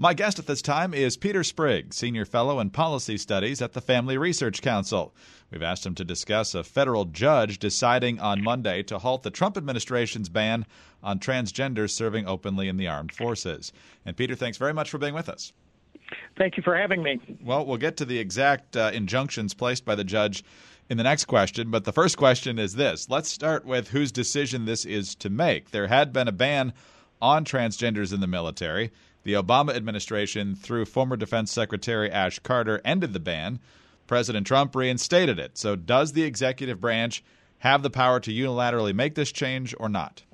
My guest at this time is Peter Sprigg, Senior Fellow in Policy Studies at the Family Research Council. We've asked him to discuss a federal judge deciding on Monday to halt the Trump administration's ban on transgenders serving openly in the armed forces. And Peter, thanks very much for being with us. Thank you for having me. Well, we'll get to the exact injunctions placed by the judge in the next question, but the first question is this. Let's start with whose decision this is to make. There had been a ban on transgenders in the military. The Obama administration, through former Defense Secretary Ash Carter, ended the ban. President Trump reinstated it. So does the executive branch have the power to unilaterally make this change or not?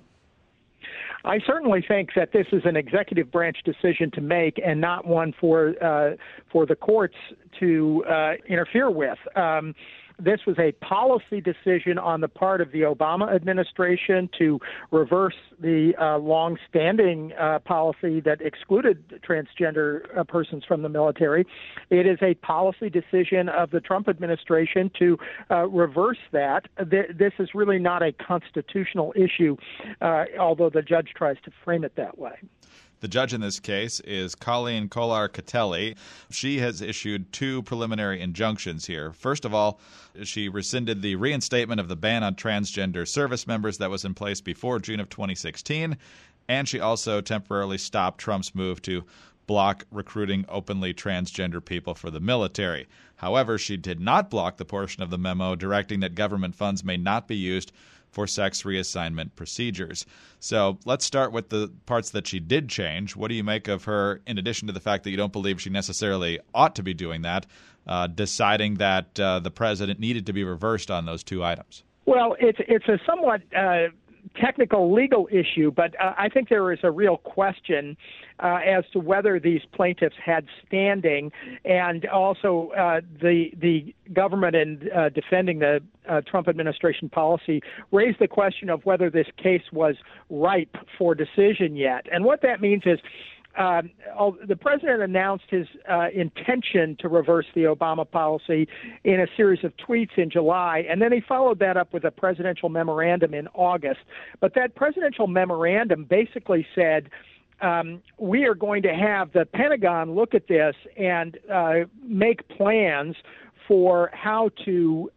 I certainly think that this is an executive branch decision to make and not one for the courts to interfere with. This was a policy decision on the part of the Obama administration to reverse the long-standing policy that excluded transgender persons from the military. It is a policy decision of the Trump administration to reverse that. This is really not a constitutional issue, although the judge tries to frame it that way. The judge in this case is Colleen Kolar-Catelli. She has issued two preliminary injunctions here. First of all, she rescinded the reinstatement of the ban on transgender service members that was in place before June of 2016, and she also temporarily stopped Trump's move to block recruiting openly transgender people for the military. However, she did not block the portion of the memo directing that government funds may not be used for sex reassignment procedures. So let's start with the parts that she did change. What do you make of her, in addition to the fact that you don't believe she necessarily ought to be doing that, deciding that the president needed to be reversed on those two items? Well, it's a somewhat technical legal issue, but I think there is a real question as to whether these plaintiffs had standing, and also the government in defending the Trump administration policy raised the question of whether this case was ripe for decision yet. And what that means is the president announced his intention to reverse the Obama policy in a series of tweets in July, and then he followed that up with a presidential memorandum in August. But that presidential memorandum basically said, we are going to have the Pentagon look at this and make plans for how to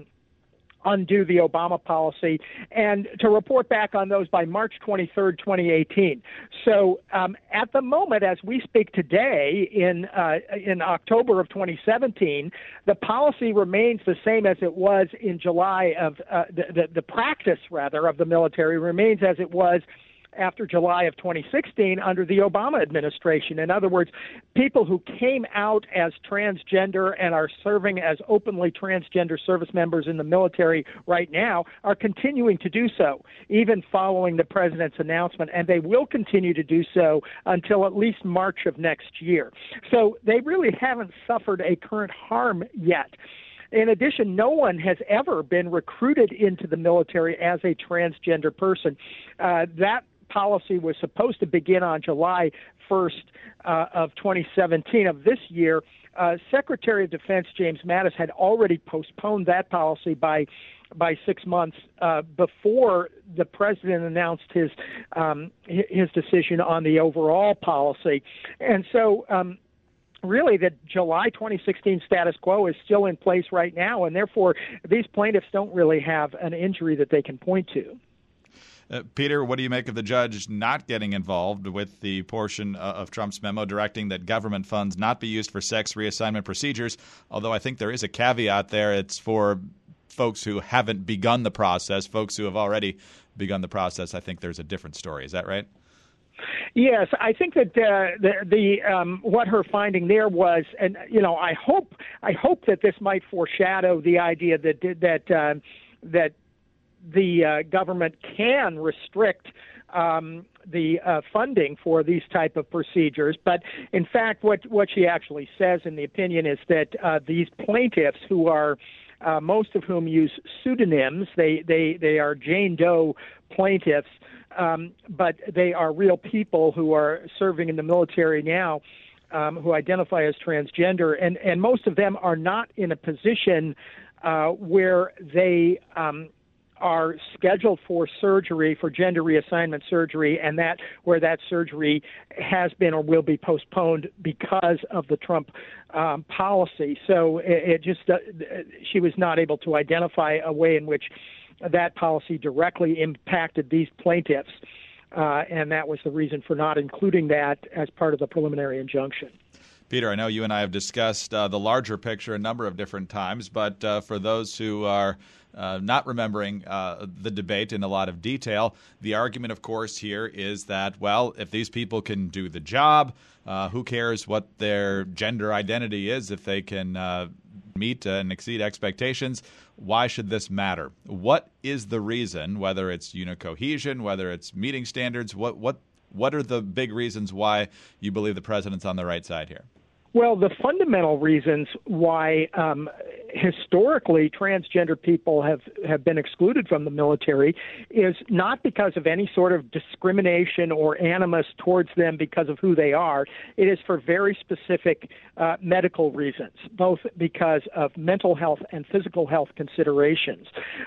undo the Obama policy, and to report back on those by March 23rd, 2018. So at the moment, as we speak today, in October of 2017, the policy remains the same as it was in July of the practice, rather, of the military remains as it was after July of 2016 under the Obama administration. In other words, people who came out as transgender and are serving as openly transgender service members in the military right now are continuing to do so, even following the president's announcement, and they will continue to do so until at least March of next year. So they really haven't suffered a current harm yet. In addition, no one has ever been recruited into the military as a transgender person. That policy was supposed to begin on July 1st of 2017 of this year. Secretary of Defense James Mattis had already postponed that policy by 6 months before the president announced his decision on the overall policy. And so really, the July 2016 status quo is still in place right now, and therefore these plaintiffs don't really have an injury that they can point to. Peter, what do you make of the judge not getting involved with the portion of Trump's memo directing that government funds not be used for sex reassignment procedures? Although I think there is a caveat there. It's for folks who haven't begun the process. Folks who have already begun the process, I think there's a different story. Is that right? Yes, I think that what her finding there was, and I hope that this might foreshadow the idea that the government can restrict the funding for these type of procedures. But in fact, what she actually says in the opinion is that these plaintiffs, who are most of whom use pseudonyms, they are Jane Doe plaintiffs, but they are real people who are serving in the military now, who identify as transgender, and most of them are not in a position where they are scheduled for surgery, for gender reassignment surgery, and that where that surgery has been or will be postponed because of the Trump policy. So she was not able to identify a way in which that policy directly impacted these plaintiffs, and that was the reason for not including that as part of the preliminary injunction. Peter, I know you and I have discussed the larger picture a number of different times, but for those who are not remembering the debate in a lot of detail, the argument, of course, here is that, well, if these people can do the job, who cares what their gender identity is if they can meet and exceed expectations? Why should this matter? What is the reason, whether it's cohesion, whether it's meeting standards, what are the big reasons why you believe the president's on the right side here? Well, the fundamental reasons why historically transgender people have been excluded from the military is not because of any sort of discrimination or animus towards them because of who they are. It is for very specific medical reasons, both because of mental health and physical health considerations.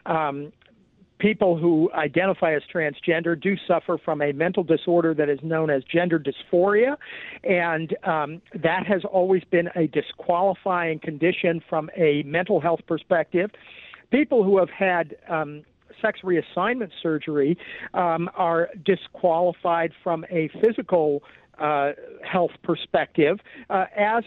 People who identify as transgender do suffer from a mental disorder that is known as gender dysphoria, and that has always been a disqualifying condition from a mental health perspective. People who have had sex reassignment surgery are disqualified from a physical health perspective, as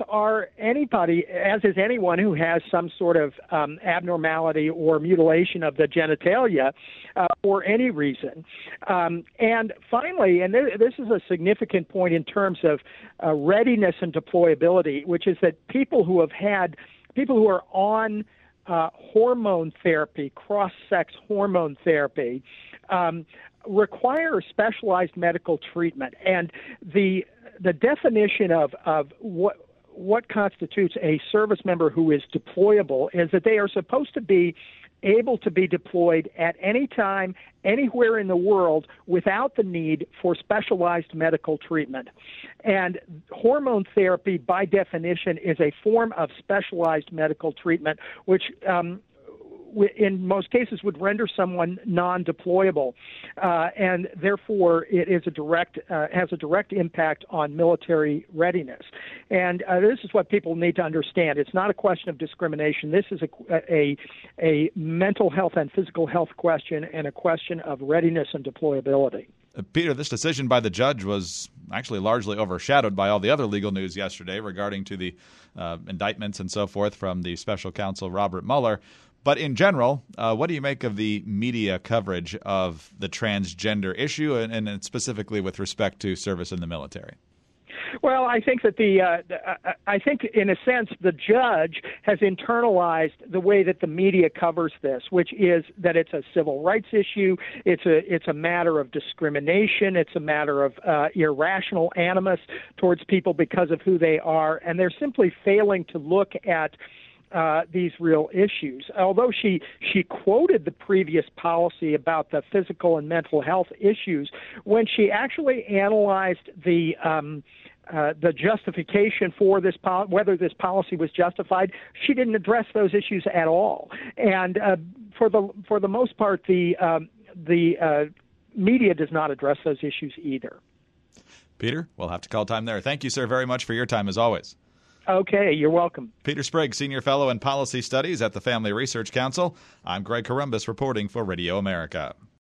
is anyone who has some sort of abnormality or mutilation of the genitalia for any reason. And finally, and this is a significant point in terms of readiness and deployability, which is that people who are on hormone therapy, cross-sex hormone therapy, require specialized medical treatment. And the definition of what constitutes a service member who is deployable is that they are supposed to be able to be deployed at any time, anywhere in the world, without the need for specialized medical treatment. And hormone therapy, by definition, is a form of specialized medical treatment, which in most cases would render someone non-deployable, and therefore it is has a direct impact on military readiness. And this is what people need to understand. It's not a question of discrimination. This is a mental health and physical health question and a question of readiness and deployability. Peter, this decision by the judge was actually largely overshadowed by all the other legal news yesterday regarding to the indictments and so forth from the special counsel Robert Mueller. But in general, what do you make of the media coverage of the transgender issue, and specifically with respect to service in the military? Well, I think that I think in a sense the judge has internalized the way that the media covers this, which is that it's a civil rights issue, it's a matter of discrimination, it's a matter of irrational animus towards people because of who they are, and they're simply failing to look at these real issues. Although she quoted the previous policy about the physical and mental health issues, when she actually analyzed the justification for this whether this policy was justified, she didn't address those issues at all. And for the most part, the media does not address those issues either. Peter, we'll have to call time there. Thank you, sir, very much for your time as always. Okay, you're welcome. Peter Sprague, Senior Fellow in Policy Studies at the Family Research Council. I'm Greg Corombos reporting for Radio America.